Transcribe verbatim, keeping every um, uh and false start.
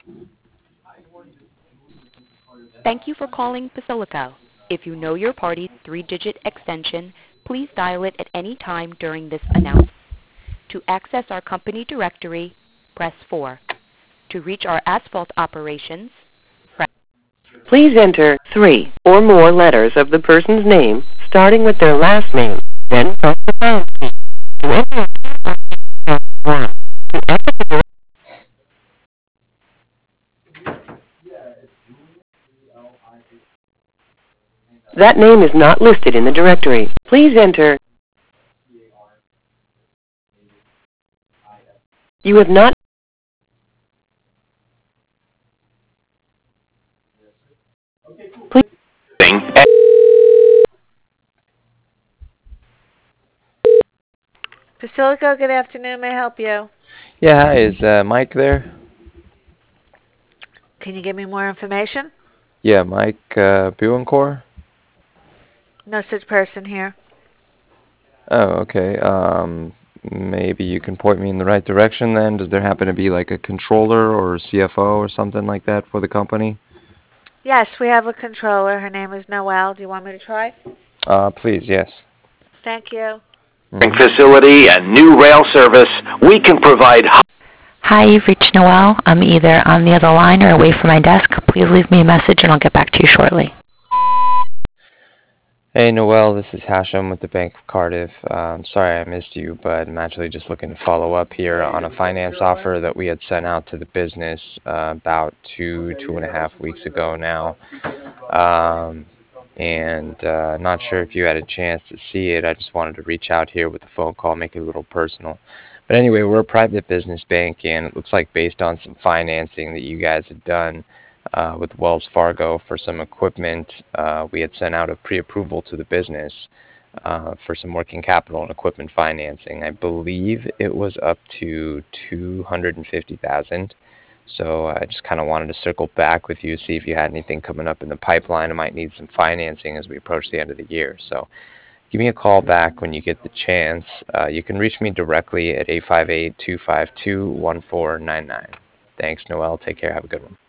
Thank you for calling Basilico. If you know your party's three-digit extension, please dial it at any time during this announcement. To access our company directory, press four. To reach our asphalt operations, press. Please enter three or more letters of the person's name, starting with their last name. Then press the pound key. To enter press one. To enter the That name is not listed in the directory. Please enter. You have not. Please. Basilico, good afternoon. May I help you? Yeah, hi, is uh, Mike there? Can you give me more information? Yeah, Mike uh, Buencor? No such person here. Oh, okay. Um, maybe you can point me in the right direction then. Does there happen to be like a controller or a C F O or something like that for the company? Yes, we have a controller. Her name is Noelle. Do you want me to try? Uh, please, yes. Thank you. Mm-hmm. Facility and new rail service, we can provide. Hi, you've reached Noelle. I'm either on the other line or away from my desk. Please leave me a message and I'll get back to you shortly. Hey, Noel, this is Hashem with the Bank of Cardiff. Um, sorry I missed you, but I'm actually just looking to follow up here on a finance offer that we had sent out to the business uh, about two, two and a half weeks ago now. Um, and uh, not sure if you had a chance to see it. I just wanted to reach out here with a phone call, make it a little personal. But anyway, we're a private business bank, and it looks like based on some financing that you guys had done uh, with Wells Fargo for some equipment, uh, we had sent out a pre-approval to the business uh, for some working capital and equipment financing. I believe it was up to two hundred fifty thousand dollars. So I just kind of wanted to circle back with you, see if you had anything coming up in the pipeline. I might need some financing as we approach the end of the year. So give me a call back when you get the chance. Uh, you can reach me directly at eight five eight, two five two, one four nine nine. Thanks, Noel. Take care. Have a good one.